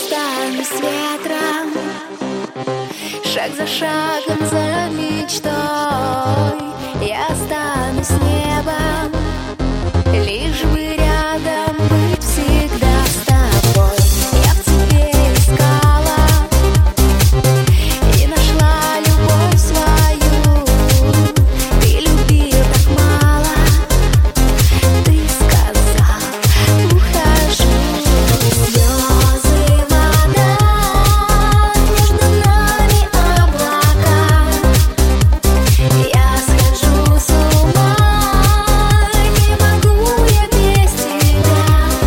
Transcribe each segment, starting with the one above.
останусь ветром, шаг за шагом, за мечтой. Я останусь небом, лишь бы рядом быть всегда с тобой. Я в тебе искала и нашла любовь свою. Ты любил так мало, ты сказал: ухожу. Слезы, вода, между нами облака. Я схожу с ума, не могу я без тебя.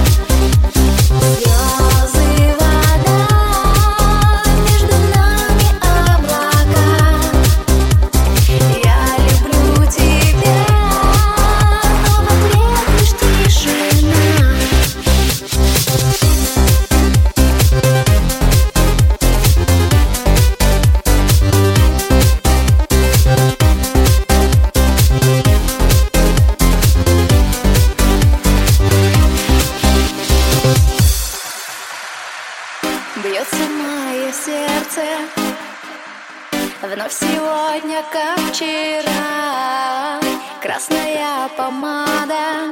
Слезы, вода, между нами облака. Я люблю тебя, но в ответ лишь тишина. Бьется мое сердце вновь сегодня, как вчера. Красная помада,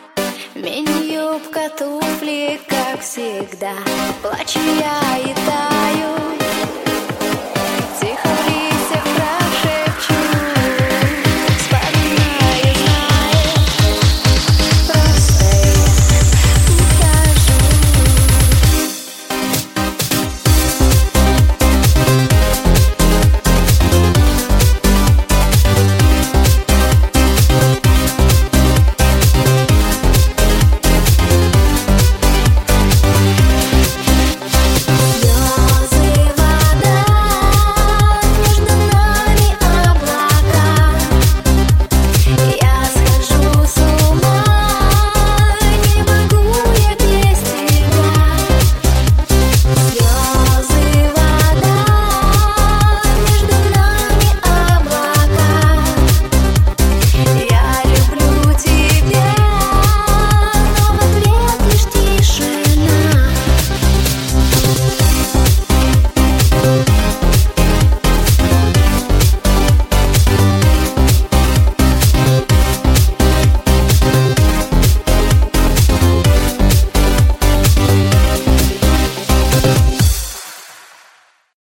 мини-юбка, туфли, как всегда. Плачу я и так.